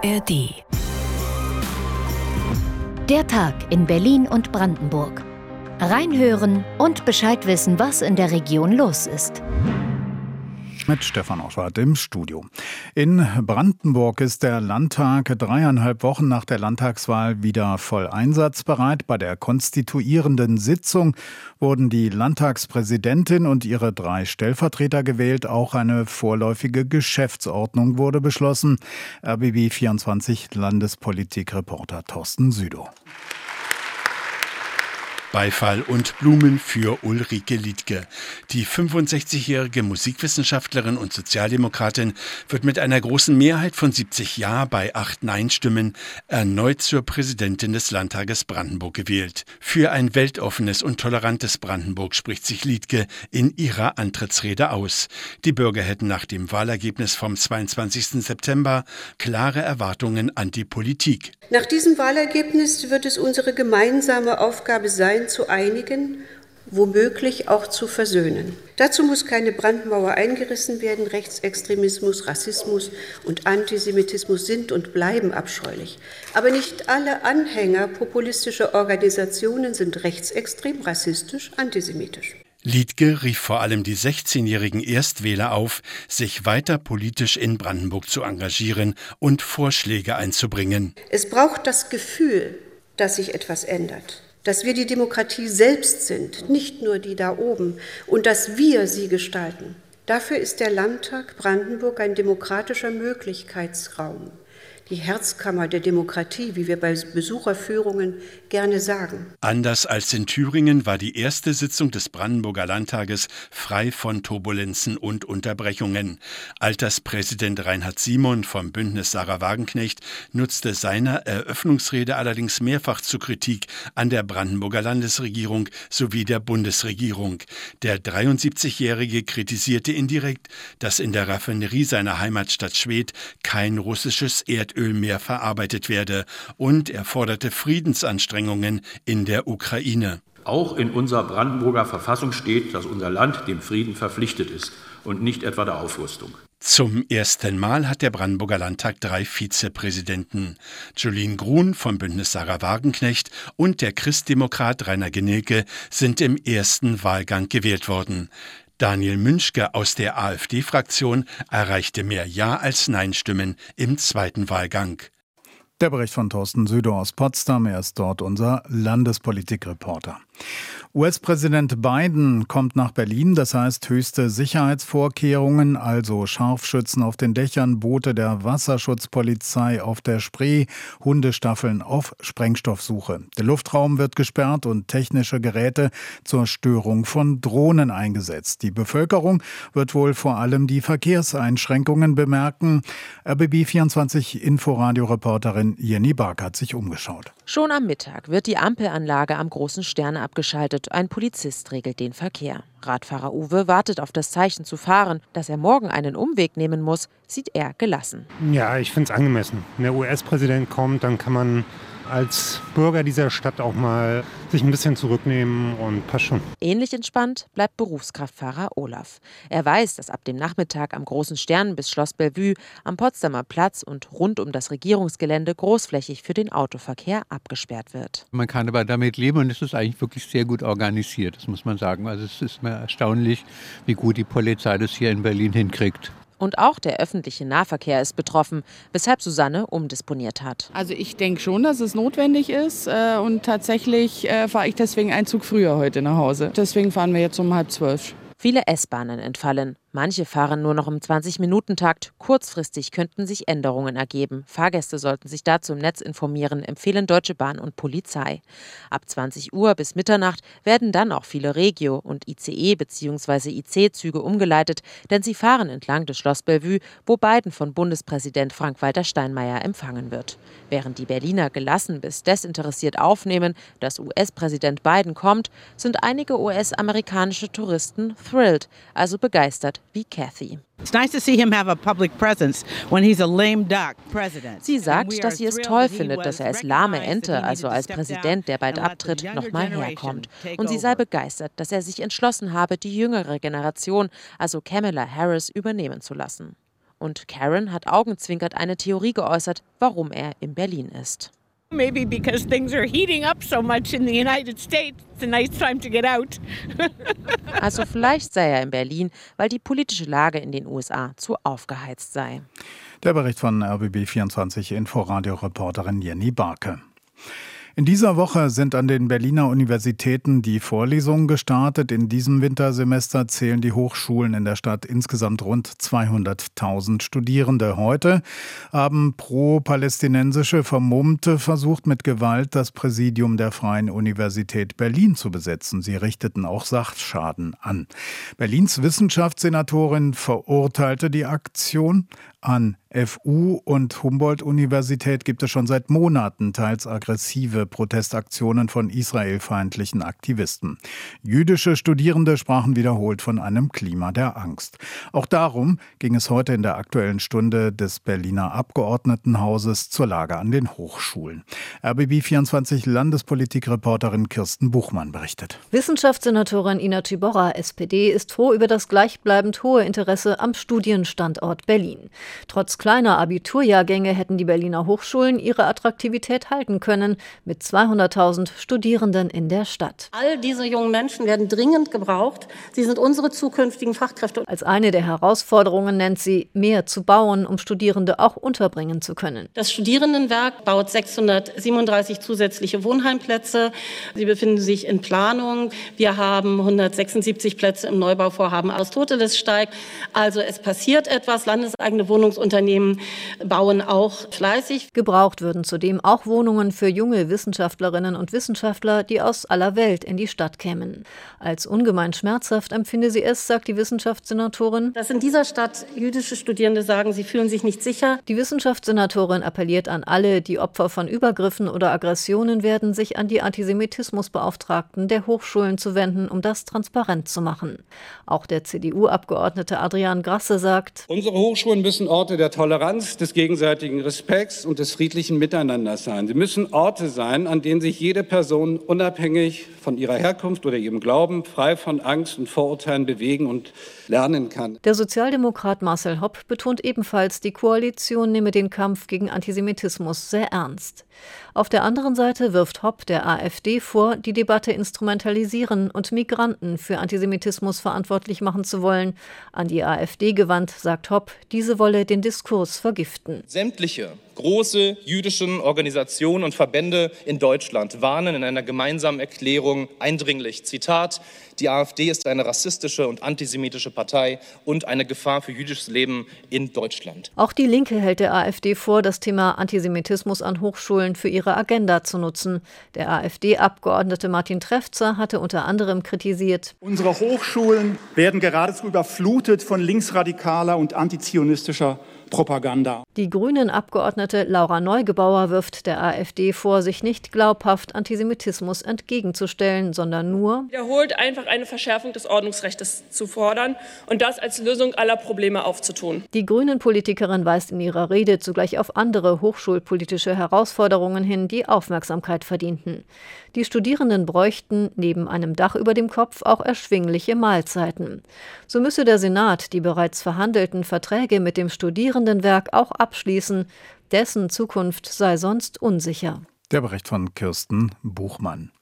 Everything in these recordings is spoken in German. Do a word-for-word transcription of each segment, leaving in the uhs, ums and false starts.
R D. Der Tag in Berlin und Brandenburg. Reinhören und Bescheid wissen, was in der Region los ist. Mit Stefan Oschwart im Studio. In Brandenburg ist der Landtag dreieinhalb Wochen nach der Landtagswahl wieder voll einsatzbereit. Bei der konstituierenden Sitzung wurden die Landtagspräsidentin und ihre drei Stellvertreter gewählt. Auch eine vorläufige Geschäftsordnung wurde beschlossen. R B B vierundzwanzig Landespolitik-Reporter Thorsten Südow. Beifall und Blumen für Ulrike Liedtke. Die fünfundsechzigjährige Musikwissenschaftlerin und Sozialdemokratin wird mit einer großen Mehrheit von siebzig Ja bei acht Nein-Stimmen erneut zur Präsidentin des Landtages Brandenburg gewählt. Für ein weltoffenes und tolerantes Brandenburg spricht sich Liedtke in ihrer Antrittsrede aus. Die Bürger hätten nach dem Wahlergebnis vom zweiundzwanzigsten September klare Erwartungen an die Politik. Nach diesem Wahlergebnis wird es unsere gemeinsame Aufgabe sein, zu einigen, womöglich auch zu versöhnen. Dazu muss keine Brandmauer eingerissen werden. Rechtsextremismus, Rassismus und Antisemitismus sind und bleiben abscheulich. Aber nicht alle Anhänger populistischer Organisationen sind rechtsextrem, rassistisch, antisemitisch. Liedtke rief vor allem die sechzehnjährigen Erstwähler auf, sich weiter politisch in Brandenburg zu engagieren und Vorschläge einzubringen. Es braucht das Gefühl, dass sich etwas ändert. Dass wir die Demokratie selbst sind, nicht nur die da oben, und dass wir sie gestalten. Dafür ist der Landtag Brandenburg ein demokratischer Möglichkeitsraum. Die Herzkammer der Demokratie, wie wir bei Besucherführungen gerne sagen. Anders als in Thüringen war die erste Sitzung des Brandenburger Landtages frei von Turbulenzen und Unterbrechungen. Alterspräsident Reinhard Simon vom Bündnis Sarah Wagenknecht nutzte seiner Eröffnungsrede allerdings mehrfach zur Kritik an der Brandenburger Landesregierung sowie der Bundesregierung. Der dreiundsiebzigjährige kritisierte indirekt, dass in der Raffinerie seiner Heimatstadt Schwedt kein russisches Erdöl mehr verarbeitet werde, und er forderte Friedensanstrengungen in der Ukraine. Auch in unserer Brandenburger Verfassung steht, dass unser Land dem Frieden verpflichtet ist und nicht etwa der Aufrüstung. Zum ersten Mal hat der Brandenburger Landtag drei Vizepräsidenten. Jolien Grun vom Bündnis Sarah Wagenknecht und der Christdemokrat Rainer Genilke sind im ersten Wahlgang gewählt worden. Daniel Münschke aus der AfD-Fraktion erreichte mehr Ja- als Nein-Stimmen im zweiten Wahlgang. Der Bericht von Thorsten Südow aus Potsdam. Er ist dort unser Landespolitik-Reporter. U S-Präsident Biden kommt nach Berlin, das heißt höchste Sicherheitsvorkehrungen, also Scharfschützen auf den Dächern, Boote der Wasserschutzpolizei auf der Spree, Hundestaffeln auf Sprengstoffsuche. Der Luftraum wird gesperrt und technische Geräte zur Störung von Drohnen eingesetzt. Die Bevölkerung wird wohl vor allem die Verkehrseinschränkungen bemerken. R B B vierundzwanzig Inforadio-Reporterin Jenny Bark hat sich umgeschaut. Schon am Mittag wird die Ampelanlage am Großen Stern abgeschaltet. Ein Polizist regelt den Verkehr. Radfahrer Uwe wartet auf das Zeichen zu fahren. Dass er morgen einen Umweg nehmen muss, sieht er gelassen. Ja, ich finde es angemessen. Wenn der U S-Präsident kommt, dann kann man als Bürger dieser Stadt auch mal sich ein bisschen zurücknehmen und passt schon. Ähnlich entspannt bleibt Berufskraftfahrer Olaf. Er weiß, dass ab dem Nachmittag am Großen Stern bis Schloss Bellevue, am Potsdamer Platz und rund um das Regierungsgelände großflächig für den Autoverkehr abgesperrt wird. Man kann aber damit leben und es ist eigentlich wirklich sehr gut organisiert, das muss man sagen. Also es ist mir erstaunlich, wie gut die Polizei das hier in Berlin hinkriegt. Und auch der öffentliche Nahverkehr ist betroffen, weshalb Susanne umdisponiert hat. Also ich denke schon, dass es notwendig ist und tatsächlich fahre ich deswegen einen Zug früher heute nach Hause. Deswegen fahren wir jetzt um halb zwölf. Viele S-Bahnen entfallen. Manche fahren nur noch im zwanzig-Minuten-Takt. Kurzfristig könnten sich Änderungen ergeben. Fahrgäste sollten sich dazu im Netz informieren, empfehlen Deutsche Bahn und Polizei. Ab zwanzig Uhr bis Mitternacht werden dann auch viele Regio- und I C E- bzw. I C-Züge umgeleitet, denn sie fahren entlang des Schloss Bellevue, wo Biden von Bundespräsident Frank-Walter Steinmeier empfangen wird. Während die Berliner gelassen bis desinteressiert aufnehmen, dass U S-Präsident Biden kommt, sind einige U S-amerikanische Touristen thrilled, also begeistert wie Kathy. Sie sagt, dass sie es toll findet, dass er als lahme Ente, also als Präsident, der bald abtritt, nochmal herkommt. Und sie sei begeistert, dass er sich entschlossen habe, die jüngere Generation, also Kamala Harris, übernehmen zu lassen. Und Karen hat augenzwinkert eine Theorie geäußert, warum er in Berlin ist. Maybe because things are heating up so much in the United States, it's a nice time to get out. Also vielleicht sei er in Berlin, weil die politische Lage in den U S A zu aufgeheizt sei. Der Bericht von R B B vierundzwanzig Inforadio-Reporterin Jenny Barke. In dieser Woche sind an den Berliner Universitäten die Vorlesungen gestartet. In diesem Wintersemester zählen die Hochschulen in der Stadt insgesamt rund zweihunderttausend Studierende. Heute haben pro-palästinensische Vermummte versucht, mit Gewalt das Präsidium der Freien Universität Berlin zu besetzen. Sie richteten auch Sachschaden an. Berlins Wissenschaftssenatorin verurteilte die Aktion. An F U und Humboldt-Universität gibt es schon seit Monaten teils aggressive Protestaktionen von israelfeindlichen Aktivisten. Jüdische Studierende sprachen wiederholt von einem Klima der Angst. Auch darum ging es heute in der Aktuellen Stunde des Berliner Abgeordnetenhauses zur Lage an den Hochschulen. R B B vierundzwanzig Landespolitikreporterin Kirsten Buchmann berichtet. Wissenschaftssenatorin Ina Tybora, S P D, ist froh über das gleichbleibend hohe Interesse am Studienstandort Berlin. Trotz kleiner Abiturjahrgänge hätten die Berliner Hochschulen ihre Attraktivität halten können, mit zweihunderttausend Studierenden in der Stadt. All diese jungen Menschen werden dringend gebraucht. Sie sind unsere zukünftigen Fachkräfte. Als eine der Herausforderungen nennt sie, mehr zu bauen, um Studierende auch unterbringen zu können. Das Studierendenwerk baut sechshundertsiebenunddreißig zusätzliche Wohnheimplätze. Sie befinden sich in Planung. Wir haben hundertsechsundsiebzig Plätze im Neubauvorhaben Aristotelessteig. Also es passiert etwas. Landeseigene Wohnungsunternehmen bauen auch fleißig. Gebraucht würden zudem auch Wohnungen für junge Wissenschaftlerinnen und Wissenschaftler, die aus aller Welt in die Stadt kämen. Als ungemein schmerzhaft empfinde sie es, sagt die Wissenschaftssenatorin, dass in dieser Stadt jüdische Studierende sagen, sie fühlen sich nicht sicher. Die Wissenschaftssenatorin appelliert an alle, die Opfer von Übergriffen oder Aggressionen werden, sich an die Antisemitismusbeauftragten der Hochschulen zu wenden, um das transparent zu machen. Auch der C D U-Abgeordnete Adrian Grasse sagt, unsere Hochschulen müssen Orte der Toleranz, des gegenseitigen Respekts und des friedlichen Miteinanders sein. Sie müssen Orte sein, an denen sich jede Person unabhängig von ihrer Herkunft oder ihrem Glauben frei von Angst und Vorurteilen bewegen und lernen kann. Der Sozialdemokrat Marcel Hopp betont ebenfalls, die Koalition nehme den Kampf gegen Antisemitismus sehr ernst. Auf der anderen Seite wirft Hopp der AfD vor, die Debatte instrumentalisieren und Migranten für Antisemitismus verantwortlich machen zu wollen. An die AfD gewandt, sagt Hopp, diese wolle den Diskurs vergiften. Sämtliche große jüdischen Organisationen und Verbände in Deutschland warnen in einer gemeinsamen Erklärung eindringlich, Zitat, die AfD ist eine rassistische und antisemitische Partei und eine Gefahr für jüdisches Leben in Deutschland. Auch die Linke hält der AfD vor, das Thema Antisemitismus an Hochschulen für ihre Agenda zu nutzen. Der AfD-Abgeordnete Martin Trefzer hatte unter anderem kritisiert: Unsere Hochschulen werden geradezu überflutet von linksradikaler und antizionistischer Propaganda. Die Grünen-Abgeordnete Laura Neugebauer wirft der AfD vor, sich nicht glaubhaft Antisemitismus entgegenzustellen, sondern nur wiederholt einfach eine Verschärfung des Ordnungsrechts zu fordern und das als Lösung aller Probleme aufzutun. Die Grünen-Politikerin weist in ihrer Rede zugleich auf andere hochschulpolitische Herausforderungen hin, die Aufmerksamkeit verdienten. Die Studierenden bräuchten neben einem Dach über dem Kopf auch erschwingliche Mahlzeiten. So müsse der Senat die bereits verhandelten Verträge mit dem Studierendenwerk auch abschließen. Dessen Zukunft sei sonst unsicher. Der Bericht von Kirsten Buchmann.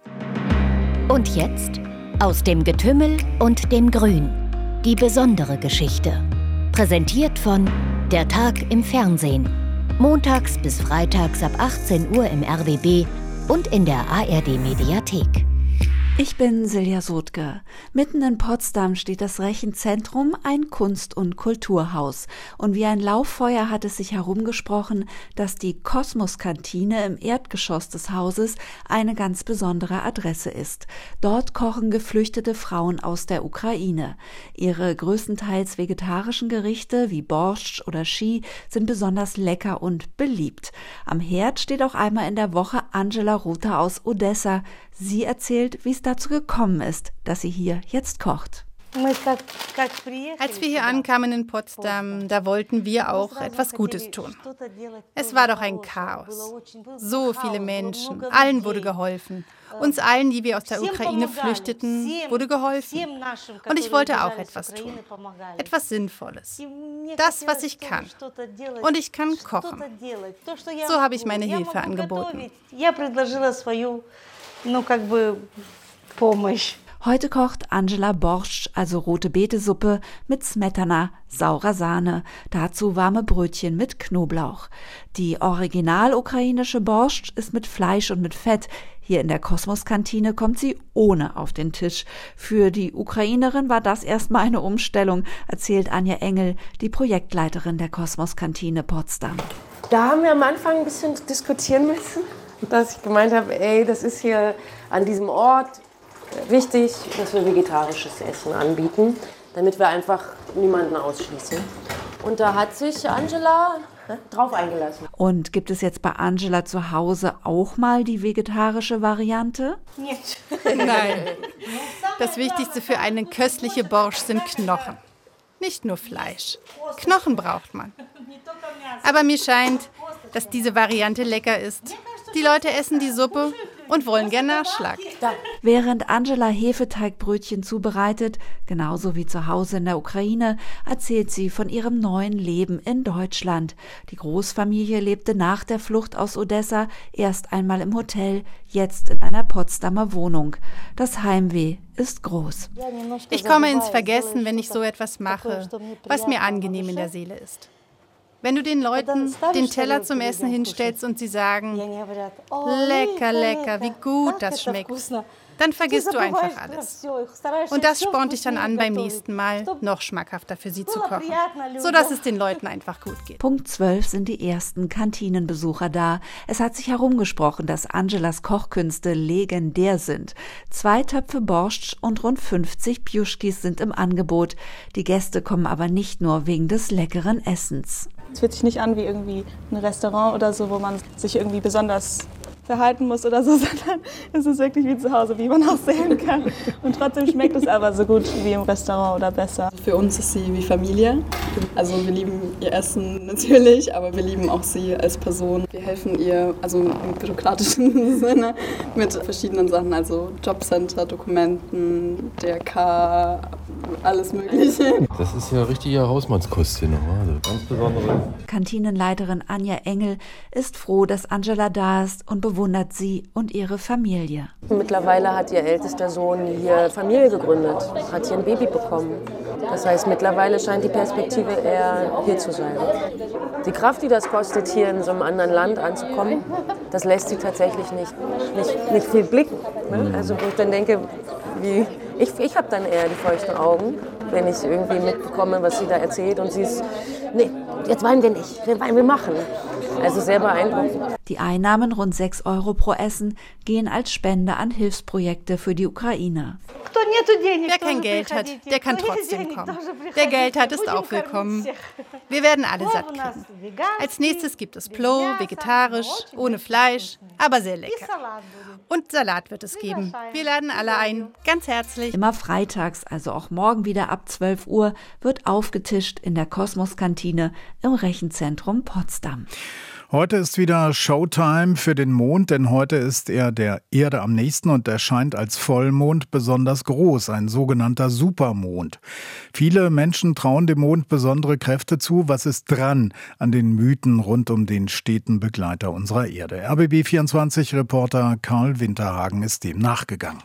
Und jetzt aus dem Getümmel und dem Grün. Die besondere Geschichte. Präsentiert von Der Tag im Fernsehen. Montags bis freitags ab achtzehn Uhr im R B B und in der A R D-Mediathek. Ich bin Silja Sotke. Mitten in Potsdam steht das Rechenzentrum, ein Kunst- und Kulturhaus. Und wie ein Lauffeuer hat es sich herumgesprochen, dass die Kosmos-Kantine im Erdgeschoss des Hauses eine ganz besondere Adresse ist. Dort kochen geflüchtete Frauen aus der Ukraine. Ihre größtenteils vegetarischen Gerichte wie Borscht oder Ski sind besonders lecker und beliebt. Am Herd steht auch einmal in der Woche Angela Rother aus Odessa. Sie erzählt, wie es dazu gekommen ist, dass sie hier jetzt kocht. Als wir hier ankamen in Potsdam, da wollten wir auch etwas Gutes tun. Es war doch ein Chaos. So viele Menschen, allen wurde geholfen. Uns allen, die wir aus der Ukraine flüchteten, wurde geholfen. Und ich wollte auch etwas tun. Etwas Sinnvolles. Das, was ich kann. Und ich kann kochen. So habe ich meine Hilfe angeboten. Heute kocht Angela Borscht, also rote Betesuppe mit Smetana, saurer Sahne, dazu warme Brötchen mit Knoblauch. Die original ukrainische Borscht ist mit Fleisch und mit Fett. Hier in der Kosmos-Kantine kommt sie ohne auf den Tisch. Für die Ukrainerin war das erstmal eine Umstellung, erzählt Anja Engel, die Projektleiterin der Kosmos-Kantine Potsdam. Da haben wir am Anfang ein bisschen diskutieren müssen, dass ich gemeint habe, ey, das ist hier an diesem Ort wichtig, dass wir vegetarisches Essen anbieten, damit wir einfach niemanden ausschließen. Und da hat sich Angela drauf eingelassen. Und gibt es jetzt bei Angela zu Hause auch mal die vegetarische Variante? Nein. Das Wichtigste für eine köstliche Borscht sind Knochen. Nicht nur Fleisch. Knochen braucht man. Aber mir scheint, dass diese Variante lecker ist. Die Leute essen die Suppe und wollen gern Nachschlag. Während Angela Hefeteigbrötchen zubereitet, genauso wie zu Hause in der Ukraine, erzählt sie von ihrem neuen Leben in Deutschland. Die Großfamilie lebte nach der Flucht aus Odessa erst einmal im Hotel, jetzt in einer Potsdamer Wohnung. Das Heimweh ist groß. Ich komme ins Vergessen, wenn ich so etwas mache, was mir angenehm in der Seele ist. Wenn du den Leuten den Teller zum Essen hinstellst und sie sagen, lecker, lecker, wie gut das schmeckt, dann vergisst du einfach alles. Und das spornt dich dann an, beim nächsten Mal noch schmackhafter für sie zu kochen, sodass es den Leuten einfach gut geht. Punkt zwölf sind die ersten Kantinenbesucher da. Es hat sich herumgesprochen, dass Angelas Kochkünste legendär sind. Zwei Töpfe Borscht und rund fünfzig Pjuschkis sind im Angebot. Die Gäste kommen aber nicht nur wegen des leckeren Essens. Es fühlt sich nicht an wie irgendwie ein Restaurant oder so, wo man sich irgendwie besonders verhalten muss oder so, sondern es ist wirklich wie zu Hause, wie man auch sehen kann. Und trotzdem schmeckt es aber so gut wie im Restaurant oder besser. Für uns ist sie wie Familie. Also wir lieben ihr Essen natürlich, aber wir lieben auch sie als Person. Wir helfen ihr, also im bürokratischen Sinne, mit verschiedenen Sachen, also Jobcenter, Dokumenten, D R K, alles Mögliche. Das ist ja richtiger Hausmannskost hier noch, also ganz besondere. Kantinenleiterin Anja Engel ist froh, dass Angela da ist und bewundert sie und ihre Familie. Mittlerweile hat ihr ältester Sohn hier Familie gegründet, hat hier ein Baby bekommen. Das heißt, mittlerweile scheint die Perspektive eher hier zu sein. Die Kraft, die das kostet, hier in so einem anderen Land anzukommen, das lässt sie tatsächlich nicht, nicht, nicht viel blicken. Ne? Also wo ich dann denke, wie, ich, ich habe dann eher die feuchten Augen, wenn ich irgendwie mitbekomme, was sie da erzählt und sie ist, nee, jetzt weinen wir nicht, wir weinen, wir machen. Also sehr beeindruckend. Die Einnahmen, rund sechs Euro pro Essen, gehen als Spende an Hilfsprojekte für die Ukraine. Wer kein Geld hat, der kann trotzdem kommen. Wer Geld hat, ist auch willkommen. Wir werden alle satt kriegen. Als nächstes gibt es Plo, vegetarisch, ohne Fleisch, aber sehr lecker. Und Salat wird es geben. Wir laden alle ein. Ganz herzlich. Immer freitags, also auch morgen wieder ab zwölf Uhr, wird aufgetischt in der Kosmos-Kantine im Rechenzentrum Potsdam. Heute ist wieder Showtime für den Mond, denn heute ist er der Erde am nächsten und erscheint als Vollmond besonders groß, ein sogenannter Supermond. Viele Menschen trauen dem Mond besondere Kräfte zu. Was ist dran an den Mythen rund um den steten Begleiter unserer Erde? R B B vierundzwanzig-Reporter Karl Winterhagen ist dem nachgegangen.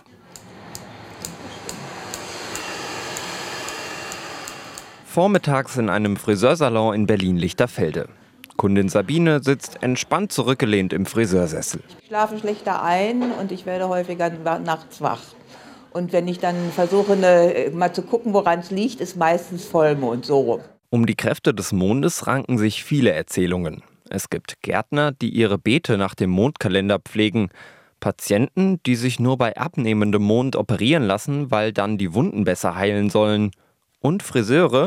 Vormittags in einem Friseursalon in Berlin-Lichterfelde. Kundin Sabine sitzt entspannt zurückgelehnt im Friseursessel. Ich schlafe schlechter ein und ich werde häufiger nachts wach. Und wenn ich dann versuche, ne, mal zu gucken, woran es liegt, ist meistens Vollmond, so rum. Um die Kräfte des Mondes ranken sich viele Erzählungen. Es gibt Gärtner, die ihre Beete nach dem Mondkalender pflegen. Patienten, die sich nur bei abnehmendem Mond operieren lassen, weil dann die Wunden besser heilen sollen. Und Friseure,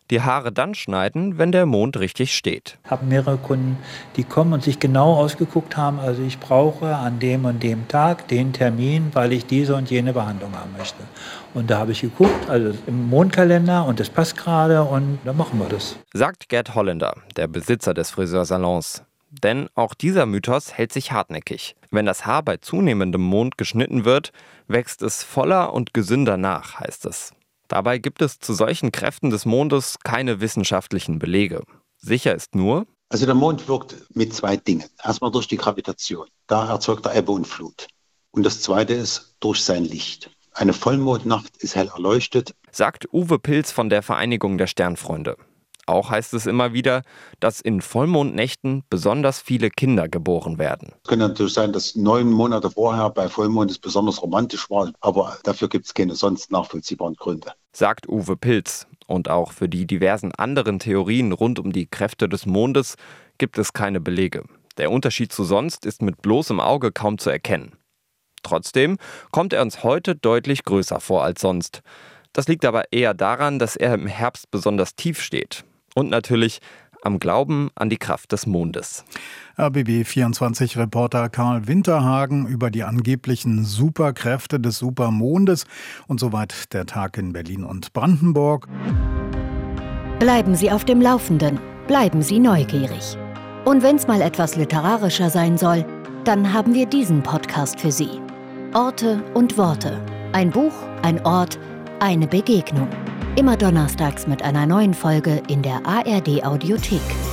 die Haare dann schneiden, wenn der Mond richtig steht. Ich habe mehrere Kunden, die kommen und sich genau ausgeguckt haben, also ich brauche an dem und dem Tag den Termin, weil ich diese und jene Behandlung haben möchte. Und da habe ich geguckt, also im Mondkalender, und das passt gerade und dann machen wir das. Sagt Gerd Holländer, der Besitzer des Friseursalons. Denn auch dieser Mythos hält sich hartnäckig. Wenn das Haar bei zunehmendem Mond geschnitten wird, wächst es voller und gesünder nach, heißt es. Dabei gibt es zu solchen Kräften des Mondes keine wissenschaftlichen Belege. Sicher ist nur: Also der Mond wirkt mit zwei Dingen. Erstmal durch die Gravitation. Da erzeugt er Ebbe und Flut. Und das Zweite ist durch sein Licht. Eine Vollmondnacht ist hell erleuchtet, sagt Uwe Pilz von der Vereinigung der Sternfreunde. Auch heißt es immer wieder, dass in Vollmondnächten besonders viele Kinder geboren werden. Es könnte natürlich sein, dass neun Monate vorher bei Vollmond es besonders romantisch war, aber dafür gibt es keine sonst nachvollziehbaren Gründe. Sagt Uwe Pilz. Und auch für die diversen anderen Theorien rund um die Kräfte des Mondes gibt es keine Belege. Der Unterschied zu sonst ist mit bloßem Auge kaum zu erkennen. Trotzdem kommt er uns heute deutlich größer vor als sonst. Das liegt aber eher daran, dass er im Herbst besonders tief steht. Und natürlich am Glauben an die Kraft des Mondes. R B B vierundzwanzig-Reporter Karl Winterhagen über die angeblichen Superkräfte des Supermondes. Und soweit der Tag in Berlin und Brandenburg. Bleiben Sie auf dem Laufenden, bleiben Sie neugierig. Und wenn es mal etwas literarischer sein soll, dann haben wir diesen Podcast für Sie. Orte und Worte. Ein Buch, ein Ort, eine Begegnung. Immer donnerstags mit einer neuen Folge in der A R D Audiothek.